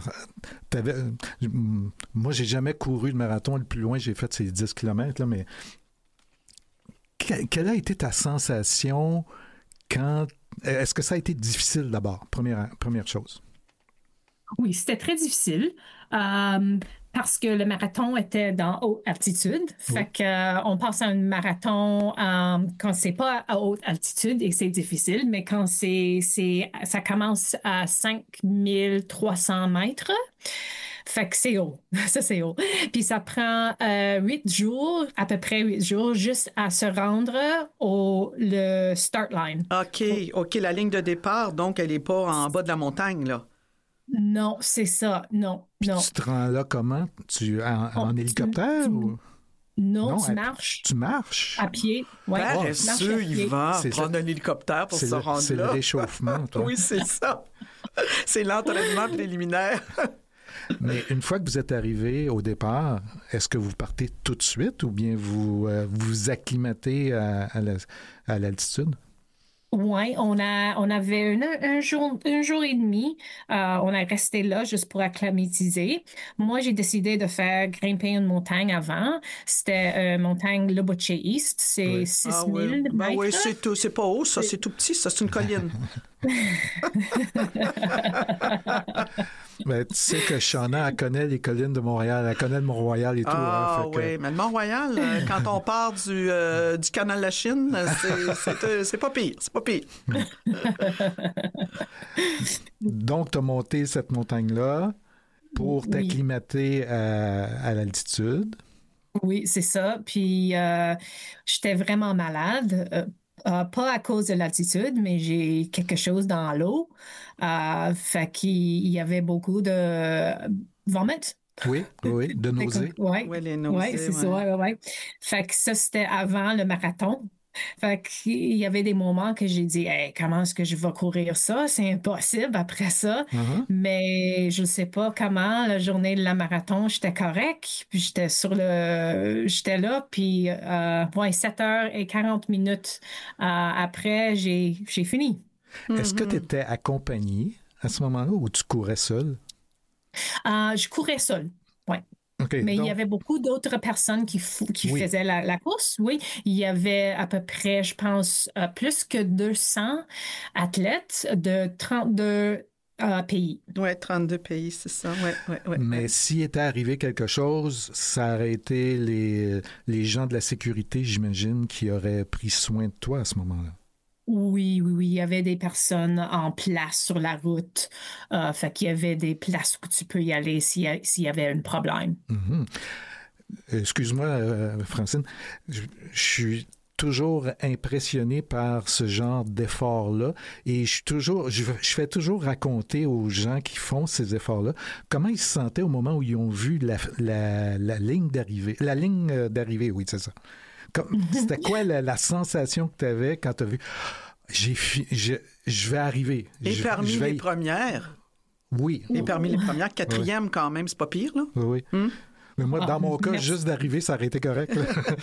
Moi, j'ai jamais couru de marathon. Le plus loin, j'ai fait ces 10 km, là, mais quelle a été ta sensation quand... Est-ce que ça a été difficile d'abord? Première chose. Oui, c'était très difficile. Parce que le marathon était dans haute altitude. Fait qu'on passe à un marathon quand c'est pas à haute altitude et c'est difficile, mais quand ça commence à 5300 mètres. Fait que c'est haut. Ça, c'est haut. Puis ça prend 8 jours, à peu près 8 jours, juste à se rendre le start line. OK. La ligne de départ, donc, elle n'est pas en bas de la montagne, là. Non, c'est ça. Non. Tu te rends là comment? En hélicoptère? Ou? Non, tu marches. Tu marches? À pied. Ouais. Paresseux, il va prendre un hélicoptère pour se rendre là. C'est le réchauffement, toi. Oui, c'est ça. C'est l'entraînement préliminaire. Mais une fois que vous êtes arrivé au départ, est-ce que vous partez tout de suite ou bien vous vous acclimatez à l'altitude? Oui, on avait un jour et demi. On a resté là juste pour acclimatiser. Moi, j'ai décidé de faire grimper une montagne avant. C'était montagne Lobuche East. C'est 6000 mètres. Oui, c'est pas haut, ça. C'est tout petit, ça. C'est une colline. Ben, tu sais que Shauna, elle connaît les collines de Montréal, elle connaît le Mont-Royal et tout. Ah oui, mais le Mont-Royal, quand on part du canal de la Chine, c'est pas pire, c'est pas pire. Donc, tu as monté cette montagne-là pour t'acclimater à l'altitude. Oui, c'est ça. Puis, j'étais vraiment malade. Pas à cause de l'altitude, mais j'ai quelque chose dans l'eau. Fait qu'il y avait beaucoup de vomit. Oui, de nausées. Oui, les nausées. c'est ça. Ouais. Fait que ça, c'était avant le marathon. Fait qu'il y avait des moments que j'ai dit hey, comment est-ce que je vais courir ça? C'est impossible après ça. Uh-huh. Mais je ne sais pas comment, la journée de la marathon, j'étais correct. Puis j'étais là, puis 7h40 après, j'ai fini. Est-ce que tu étais accompagné à ce moment-là ou tu courais seul? Je courais seul, oui. OK, Mais il donc, y avait beaucoup d'autres personnes qui oui. faisaient la course, oui. Il y avait à peu près, je pense, plus que 200 athlètes de 32 pays. Ouais, 32 pays, c'est ça. Ouais, ouais, ouais, Mais ouais. s'il était arrivé quelque chose, ça aurait été les gens de la sécurité, j'imagine, qui auraient pris soin de toi à ce moment-là. Oui, oui, oui. Il y avait des personnes en place sur la route. Fait qu'il y avait des places où tu peux y aller s'il y avait un problème. Mhm. Excuse-moi, Francine, je suis toujours impressionné par ce genre d'effort-là et je fais toujours raconter aux gens qui font ces efforts-là comment ils se sentaient au moment où ils ont vu la ligne d'arrivée. La ligne d'arrivée, oui, c'est ça. C'était quoi la sensation que tu avais quand tu as vu je vais arriver. Et parmi je vais les premières, Oui. et parmi les premières, quatrième quand même, c'est pas pire, là? Oui, oui. Hmm? Mais moi, dans mon cas, Merci. juste d'arriver, ça aurait été correct.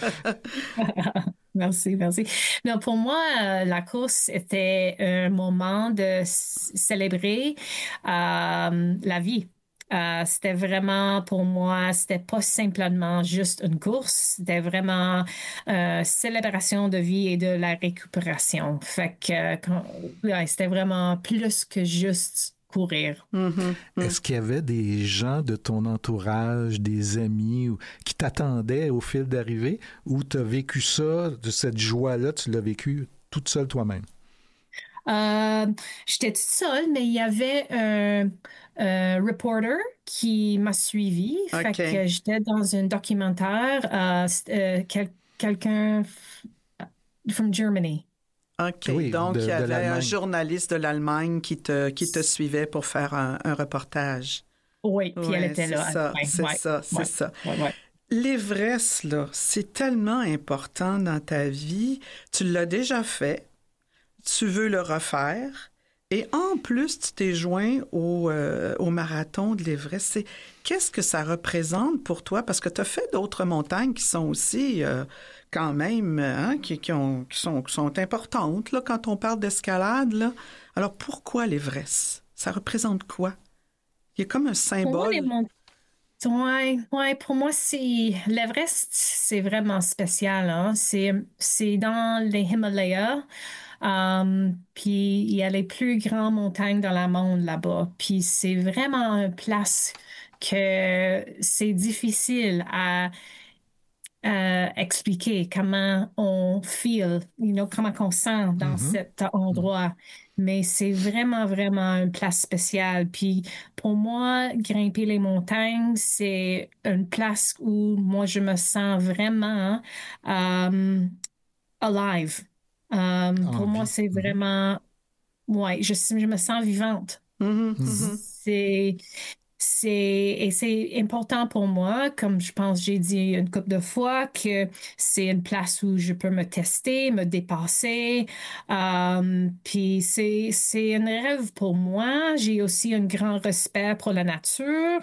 Merci, merci. Non, pour moi, la course était un moment de célébrer la vie. C'était vraiment, pour moi, c'était pas simplement juste une course, c'était vraiment célébration de vie et de la récupération. Fait que ouais, c'était vraiment plus que juste courir. Mhm, mhm. Est-ce qu'il y avait des gens de ton entourage, des amis qui t'attendaient au fil d'arrivée ou tu as vécu ça, de cette joie-là, tu l'as vécu toute seule toi-même? J'étais toute seule, mais il y avait un reporter qui m'a suivi. Fait OK. que j'étais dans un documentaire, quelqu'un from Germany. OK. Oui, Donc, il y de avait un l'Allemagne. journaliste de l'Allemagne qui te suivait pour faire un reportage. Oui, puis elle Ouais, était c'est là. ça, Ouais, c'est ouais, ça, c'est ouais, ça. ouais. L'Everest, là, c'est tellement important dans ta vie. Tu l'as déjà fait, tu veux le refaire, et en plus, tu t'es joint au marathon de l'Everest. Qu'est-ce que ça représente pour toi? Parce que tu as fait d'autres montagnes qui sont aussi quand même, hein, qui sont importantes là, quand on parle d'escalade, là. Alors, pourquoi l'Everest? Ça représente quoi? Il y a comme un Pour moi, symbole. ouais, pour moi, l'Everest, c'est vraiment spécial, hein. C'est dans les Himalayas. Puis il y a les plus grandes montagnes dans le monde là-bas. Puis c'est vraiment une place que c'est difficile à expliquer comment on feel, comment on sent dans Mhm. cet endroit. Mais c'est vraiment, vraiment une place spéciale. Puis pour moi, grimper les montagnes, c'est une place où moi, je me sens vraiment alive. Pour moi, Envie. c'est Mhm. vraiment, ouais, je me sens vivante. Mhm, Mhm. mhm. Et c'est important pour moi, comme je pense j'ai dit une couple de fois, que c'est une place où je peux me tester, me dépasser. Puis c'est un rêve pour moi. J'ai aussi un grand respect pour la nature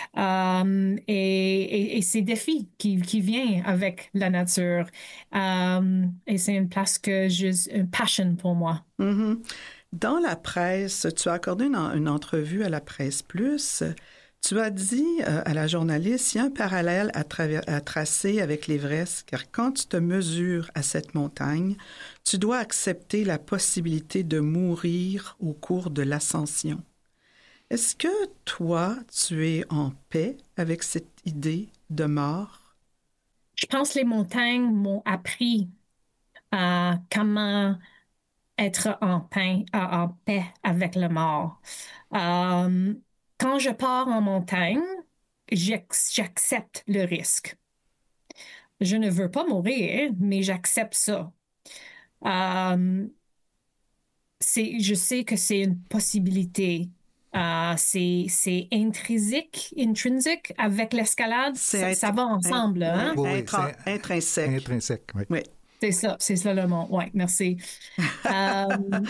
et ces défis qui viennent avec la nature. Et c'est une place une passion pour moi. Mhm. Dans la presse, tu as accordé une entrevue à la Presse Plus. Tu as dit à la journaliste, il y a un parallèle à tracer avec l'Everest, car quand tu te mesures à cette montagne, tu dois accepter la possibilité de mourir au cours de l'ascension. Est-ce que toi, tu es en paix avec cette idée de mort? Je pense que les montagnes m'ont appris à comment être en paix avec le mort. Euh, Quand je pars en montagne, j'accepte le risque. Je ne veux pas mourir, mais j'accepte ça. Euh, je sais que c'est une possibilité. C'est intrinsique avec l'escalade. Ça va ensemble, hein? Oui, c'est Intrinsèque. intrinsèque. Oui. Oui. C'est ça le mot. Oui, merci. Euh,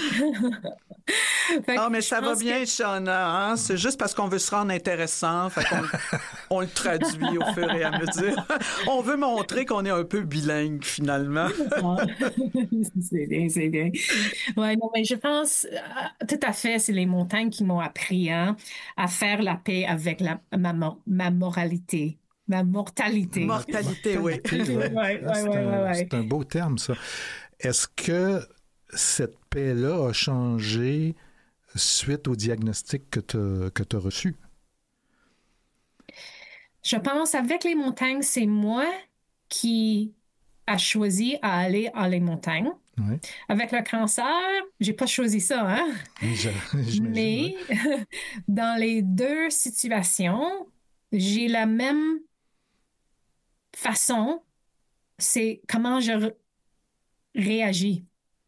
Fait Ah, que mais je ça va pense bien, Shauna, hein? C'est juste parce qu'on veut se rendre intéressant, fait qu'on on le traduit au fur et à mesure. On veut montrer qu'on est un peu bilingue, finalement. C'est bien, c'est bien. Ouais, non, mais je pense tout à fait, c'est les montagnes qui m'ont appris hein, à faire la paix avec ma moralité. Ma mortalité. Mortalité, oui. C'est un beau terme, ça. Est-ce que cette paix-là a changé suite au diagnostic que tu as reçu? Je pense avec les montagnes, c'est moi qui a choisi à aller à les montagnes. Oui. Avec le cancer, j'ai pas choisi ça, hein? Mais dans les deux situations, j'ai la même façon, c'est comment je réagis.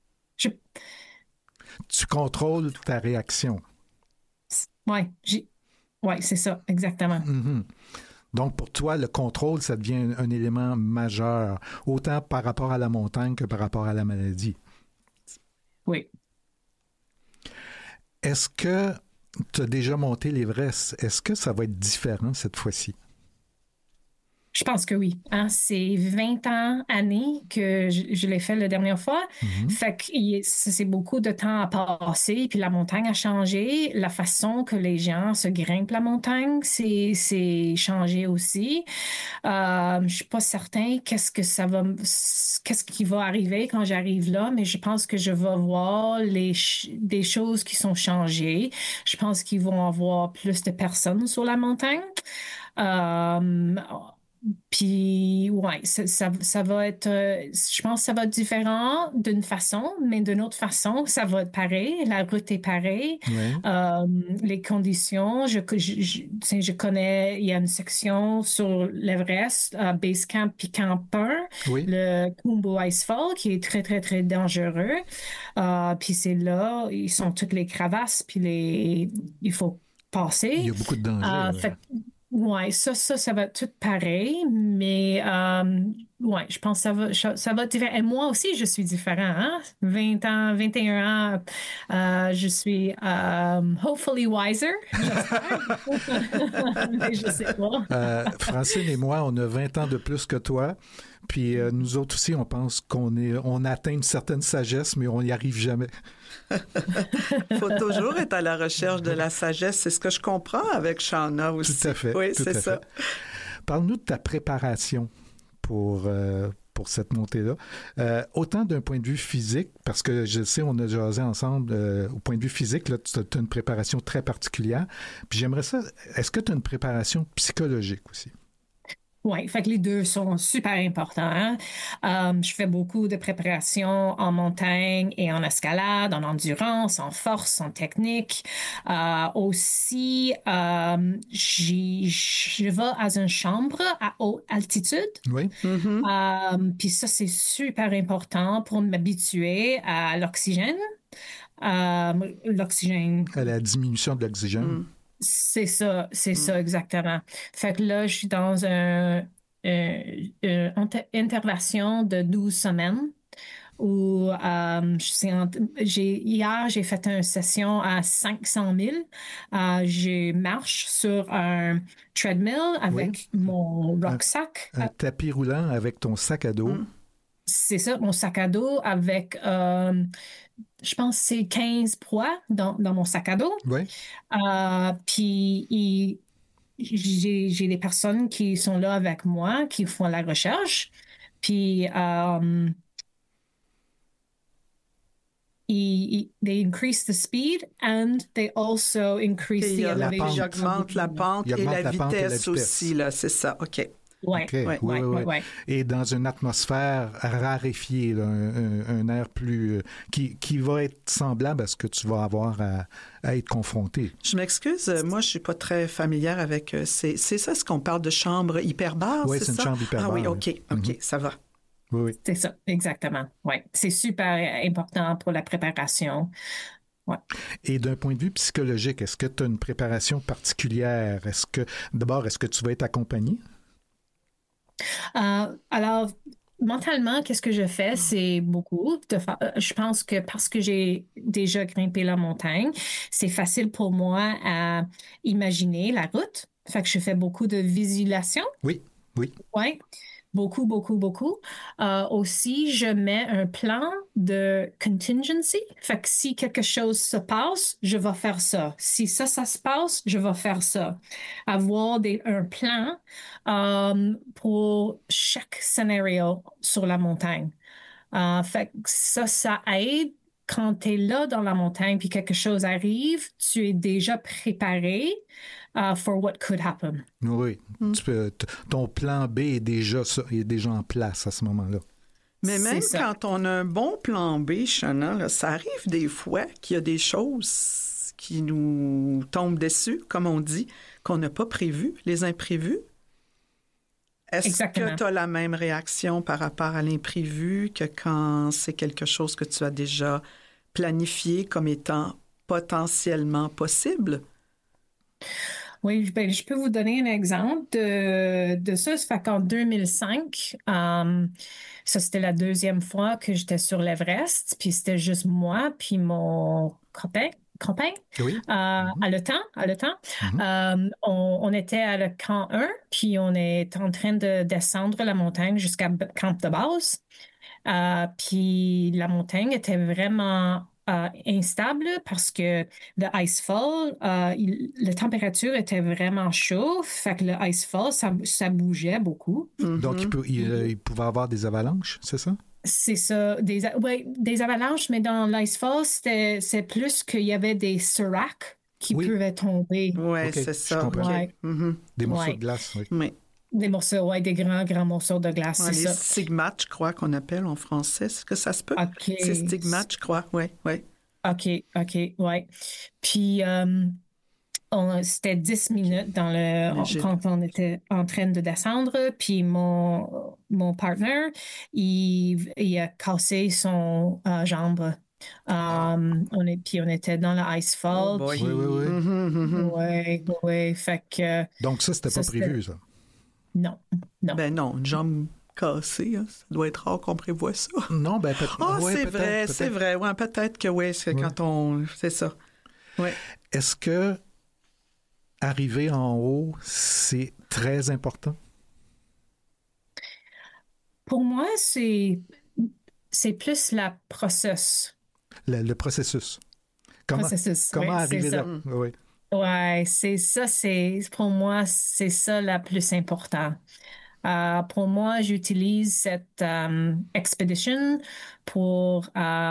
Tu contrôles ta réaction. Oui, c'est ça, exactement. Mm-hmm. Donc, pour toi, le contrôle, ça devient un élément majeur, autant par rapport à la montagne que par rapport à la maladie. Oui. Est-ce que tu as déjà monté l'Everest? Est-ce que ça va être différent cette fois-ci? Je pense que oui. Hein? C'est 20 années que je l'ai fait la dernière fois. Mm-hmm. Fait que c'est beaucoup de temps à passer. Puis la montagne a changé. La façon que les gens se grimpent la montagne, c'est changé aussi. Je suis pas certain qu'est-ce qui va arriver quand j'arrive là, mais je pense que je vais voir des choses qui sont changées. Je pense qu'ils vont avoir plus de personnes sur la montagne. Puis, ouais, ça va être, je pense que ça va être différent d'une façon, mais d'une autre façon, ça va être pareil. La route est pareille. Oui. Les conditions, je connais, il y a une section sur l'Everest, Basecamp puis Camp 1, Oui. le Khumbu Icefall, qui est très, très, très dangereux. Puis c'est là, ils sont toutes les crevasses, puis il faut passer. Il y a beaucoup de danger. Oui, ça va être tout pareil, mais ouais, je pense que ça va être différent. Et moi aussi, je suis différent, hein? 20 ans, 21 ans, je suis hopefully wiser, j'espère. Mais je sais pas. Francine et moi, on a 20 ans de plus que toi. Puis nous autres aussi, on pense qu'on atteint une certaine sagesse, mais on n'y arrive jamais. Il faut toujours être à la recherche de la sagesse. C'est ce que je comprends avec Shauna aussi. Tout à fait. Oui, c'est ça. Parle-nous de ta préparation pour cette montée-là. Autant d'un point de vue physique, parce que je sais, on a jasé ensemble, au point de vue physique, là, tu as une préparation très particulière. Puis j'aimerais ça, est-ce que tu as une préparation psychologique aussi? Oui, fait que les deux sont super importants. Je fais beaucoup de préparation en montagne et en escalade, en endurance, en force, en technique. Aussi, je vais à une chambre à haute altitude. Oui. Puis ça, c'est super important pour m'habituer à l'oxygène. L'oxygène. À la diminution de l'oxygène. C'est ça exactement. Fait que là, je suis dans une intervention de 12 semaines où hier, j'ai fait une session à 500 000. Je marche sur un treadmill avec mon rucksack. Un tapis roulant avec ton sac à dos. C'est ça, mon sac à dos avec... je pense que c'est 15 poids dans mon sac à dos. Oui. Puis j'ai des personnes qui sont là avec moi, qui font la recherche. Puis they increase the speed and they also increase the elevation. Ils augmentent la pente et la vitesse aussi, là, c'est ça. OK. Oui. Et dans une atmosphère raréfiée, là, un air plus qui va être semblable à ce que tu vas avoir à être confronté. Je m'excuse, moi je suis pas très familière avec c'est ça ce qu'on parle de chambre hyperbare, oui, c'est une chambre hyperbare. Ah oui, OK, ça va. Oui. C'est ça, exactement. Oui, c'est super important pour la préparation. Ouais. Et d'un point de vue psychologique, est-ce que tu as une préparation particulière? Est-ce que tu vas être accompagné? Alors, mentalement, qu'est-ce que je fais? C'est beaucoup. Je pense que parce que j'ai déjà grimpé la montagne, c'est facile pour moi à imaginer la route. Fait que je fais beaucoup de visualisation. Oui. Ouais. Beaucoup, beaucoup, beaucoup. Aussi, je mets un plan de contingency. Fait que si quelque chose se passe, je vais faire ça. Si ça se passe, je vais faire ça. Avoir un plan pour chaque scénario sur la montagne. Fait que ça aide quand tu es là dans la montagne puis quelque chose arrive, tu es déjà préparé for what could happen. Oui, ton plan B est déjà en place à ce moment-là. Mais même quand on a un bon plan B, Shana, là, ça arrive des fois qu'il y a des choses qui nous tombent dessus, comme on dit, qu'on n'a pas prévues, les imprévus. Est-ce que tu as la même réaction par rapport à l'imprévu que quand c'est quelque chose que tu as déjà planifié comme étant potentiellement possible? Oui, ben, je peux vous donner un exemple de ça. Ça fait qu'en 2005, ça c'était la deuxième fois que j'étais sur l'Everest, puis c'était juste moi puis mon copain. Oui. À le temps. On était à le camp 1, puis on est en train de descendre la montagne jusqu'à camp de base. Puis la montagne était vraiment instable parce que le icefall, la température était vraiment chaude, fait que le icefall, ça bougeait beaucoup. Donc, il pouvait avoir des avalanches, c'est ça? C'est ça, des avalanches, mais dans l'icefall, c'est plus qu'il y avait des seracs qui pouvaient tomber. Oui, c'est ça. Ouais. Des morceaux de glace, oui. Des morceaux, des grands morceaux de glace, c'est les ça. stigmates, je crois qu'on appelle en français. Est-ce que ça se peut? Okay. C'est stigmates, je crois, oui. OK, oui. Puis, c'était 10 minutes quand on était en train de descendre, puis mon partner, il a cassé son jambe. Puis on était dans le icefall. Oh puis, oui. Fait que... Donc ça, c'était pas prévu, ça? Non. Ben non, une jambe cassée, hein, ça doit être rare qu'on prévoit ça. Non, ben peut-être. C'est vrai. Ouais, peut-être que oui, c'est quand on... C'est ça. Ouais. Est-ce que arriver en haut, c'est très important? Pour moi, c'est plus la process. Le processus. Comment arriver là? Oui. Ouais, c'est ça, pour moi, c'est ça le plus important. Pour moi, j'utilise cette expedition pour...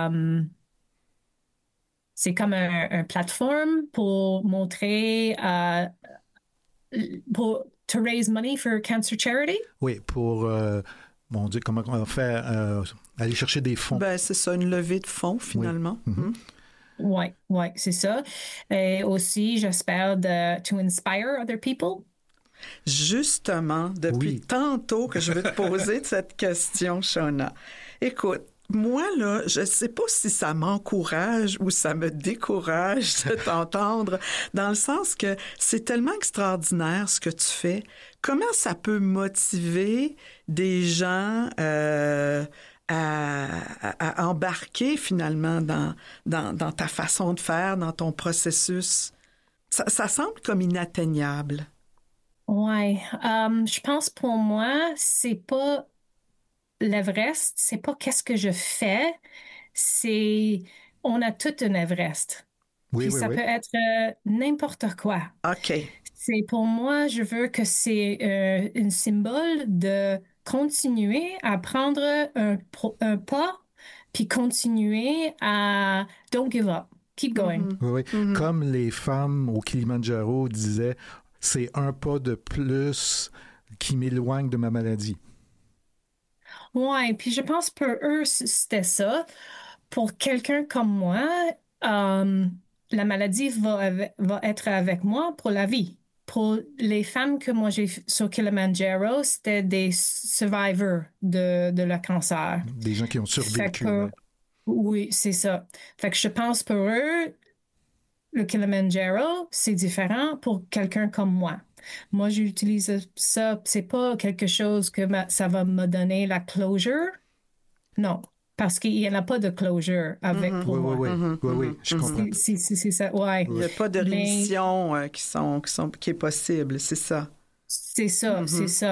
c'est comme un plateforme pour montrer... to raise money for cancer charity. Oui, pour... mon Dieu, comment on va faire? Aller chercher des fonds. Ben, c'est ça, une levée de fonds, finalement. Oui. Oui, c'est ça. Et aussi, j'espère to inspire other people. Justement, depuis tantôt que je vais te poser cette question, Shana. Écoute, moi, là, je ne sais pas si ça m'encourage ou ça me décourage de t'entendre, dans le sens que c'est tellement extraordinaire ce que tu fais. Comment ça peut motiver des gens à embarquer finalement dans ta façon de faire, dans ton processus? Ça semble comme inatteignable. Oui. Je pense pour moi, c'est pas l'Everest, c'est pas qu'est-ce que je fais, c'est on a tout un Everest. Puis ça peut être n'importe quoi. OK. C'est pour moi, je veux que c'est un symbole de continuer à prendre un pas, puis continuer à don't give up, keep going. Oui. Comme les femmes au Kilimandjaro disaient, c'est un pas de plus qui m'éloigne de ma maladie. Oui, puis je pense pour eux, c'était ça. Pour quelqu'un comme moi, la maladie va être avec moi pour la vie. Pour les femmes que moi j'ai sur Kilimanjaro, c'était des survivors de le cancer. Des gens qui ont survécu. Oui, c'est ça. Fait que je pense pour eux, le Kilimanjaro, c'est différent pour quelqu'un comme moi. Moi, j'utilise ça, c'est pas quelque chose que ça va me donner la closure. Non, parce qu'il n'y en a pas de closure avec pour moi. Oui, je comprends. C'est ça, ouais. Il n'y a pas de rémission qui est possible, c'est ça. C'est ça, c'est ça.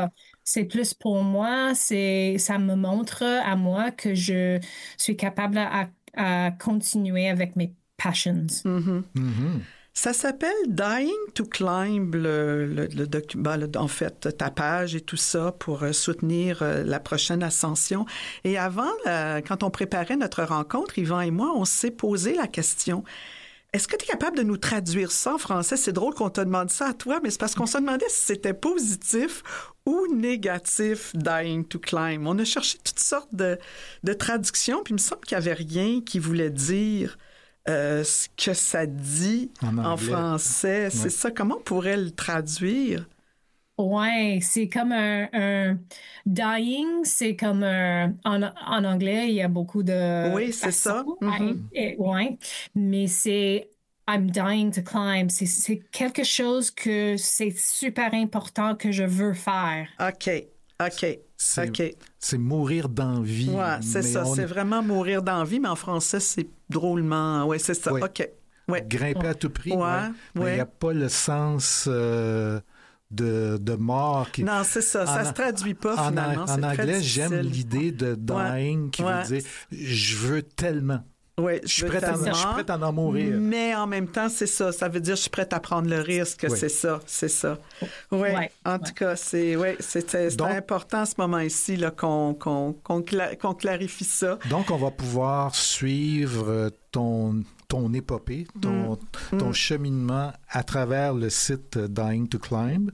C'est plus pour moi, ça me montre à moi que je suis capable à continuer avec mes passions. Ça s'appelle Dying to Climb, en fait, ta page et tout ça pour soutenir la prochaine ascension. Et avant, quand on préparait notre rencontre, Yvan et moi, on s'est posé la question, est-ce que tu es capable de nous traduire ça en français? C'est drôle qu'on te demande ça à toi, mais c'est parce qu'on se demandait si c'était positif ou négatif, Dying to Climb. On a cherché toutes sortes de traductions, puis il me semble qu'il n'y avait rien qui voulait dire ce que ça dit en français. Ouais. C'est ça. Comment on pourrait le traduire? Ouais, c'est comme un dying, c'est comme en anglais, il y a beaucoup de oui, c'est ça. Ouais, mais c'est I'm dying to climb. C'est quelque chose que c'est super important que je veux faire. OK. C'est mourir d'envie. Oui, c'est ça. C'est vraiment mourir d'envie, mais en français, c'est drôlement... Oui, c'est ça. Ouais. OK. Ouais. Grimper à tout prix. Ouais. Mais il n'y a pas le sens de mort. Non, c'est ça. Ça ne se traduit pas, finalement. En anglais, j'aime l'idée de dying qui veut dire « je veux tellement ». Oui, je suis prête à en mourir. Mais en même temps, c'est ça. Ça veut dire je suis prête à prendre le risque. Oui. C'est ça. Oui, en tout cas, c'est important à ce moment ici là, qu'on clarifie ça. Donc, on va pouvoir suivre ton épopée, ton cheminement à travers le site Dying to Climb.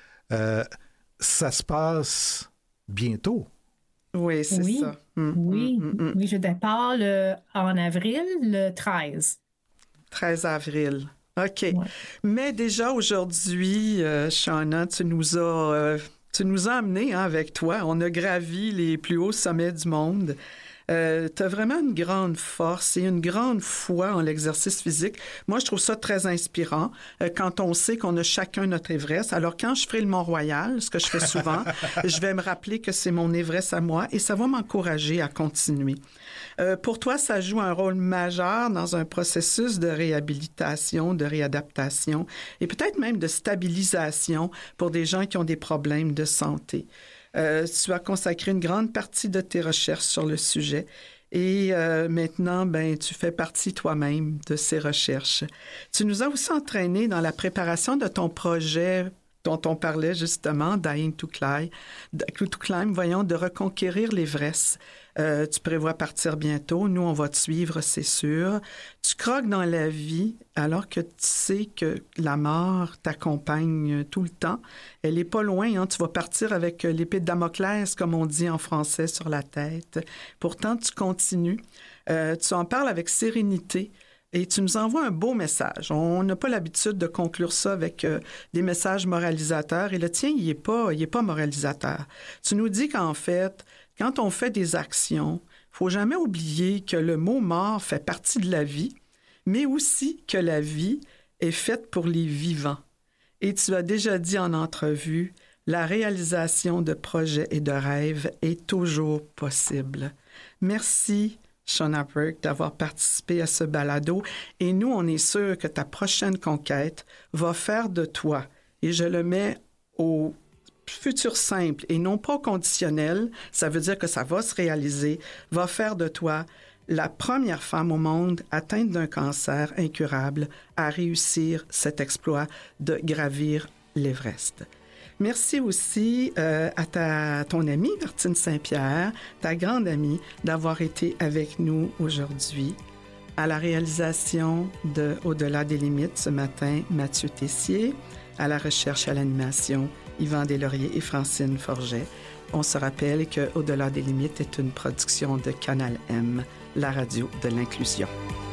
Ça se passe bientôt. Oui, c'est ça. Oui, je départ en avril, le 13. 13 avril. OK. Ouais. Mais déjà aujourd'hui, Shauna, tu nous as amenés avec toi. On a gravi les plus hauts sommets du monde. Tu as vraiment une grande force et une grande foi en l'exercice physique. Moi, je trouve ça très inspirant quand on sait qu'on a chacun notre Everest. Alors, quand je ferai le Mont-Royal, ce que je fais souvent, je vais me rappeler que c'est mon Everest à moi et ça va m'encourager à continuer. Pour toi, ça joue un rôle majeur dans un processus de réhabilitation, de réadaptation et peut-être même de stabilisation pour des gens qui ont des problèmes de santé. Tu as consacré une grande partie de tes recherches sur le sujet et maintenant, tu fais partie toi-même de ces recherches. Tu nous as aussi entraînés dans la préparation de ton projet dont on parlait justement, Dying to Climb, de reconquérir l'Everest. Tu prévois partir bientôt. Nous, on va te suivre, c'est sûr. Tu croques dans la vie alors que tu sais que la mort t'accompagne tout le temps. Elle n'est pas loin. Hein? Tu vas partir avec l'épée de Damoclès, comme on dit en français, sur la tête. Pourtant, tu continues. Tu en parles avec sérénité. Et tu nous envoies un beau message. On n'a pas l'habitude de conclure ça avec des messages moralisateurs. Et le tien, il est pas moralisateur. Tu nous dis qu'en fait, quand on fait des actions, il ne faut jamais oublier que le mot « mort » fait partie de la vie, mais aussi que la vie est faite pour les vivants. Et tu as déjà dit en entrevue, la réalisation de projets et de rêves est toujours possible. Merci, Shauna Burke, d'avoir participé à ce balado. Et nous, on est sûr que ta prochaine conquête va faire de toi, et je le mets au futur simple et non pas conditionnel, ça veut dire que ça va se réaliser, va faire de toi la première femme au monde atteinte d'un cancer incurable à réussir cet exploit de gravir l'Everest. Merci aussi à ton amie Martine Saint-Pierre, ta grande amie, d'avoir été avec nous aujourd'hui. À la réalisation de Au-delà des limites ce matin, Mathieu Tessier. À la recherche et à l'animation, Yvan Deslauriers et Francine Forget. On se rappelle que Au-delà des limites est une production de Canal M, la radio de l'inclusion.